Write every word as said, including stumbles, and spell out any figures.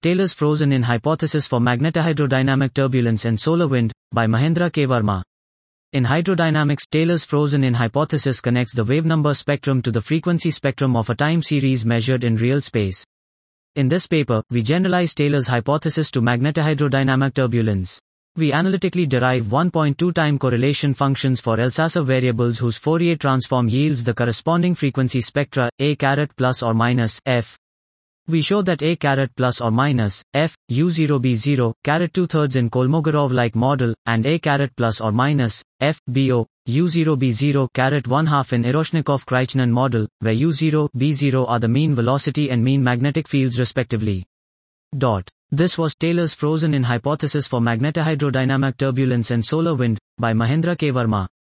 Taylor's frozen-in hypothesis for magnetohydrodynamic turbulence and solar wind, by Mahendra K. Verma. In hydrodynamics, Taylor's frozen-in hypothesis connects the wavenumber spectrum to the frequency spectrum of a time series measured in real space. In this paper, we generalize Taylor's hypothesis to magnetohydrodynamic turbulence. We analytically derive one point two time correlation functions for Elsasser variables whose Fourier transform yields the corresponding frequency spectra, A caret plus or minus, F. We show that A caret plus or minus, F, U zero B zero, caret two-thirds in Kolmogorov-like model, and A caret plus or minus, F, B O, U zero B zero, caret one-half in Eroshnikov-Kraichnan model, where U zero, B zero are the mean velocity and mean magnetic fields respectively. Dot. This was Taylor's frozen-in hypothesis for magnetohydrodynamic turbulence and solar wind, by Mahendra K. Verma.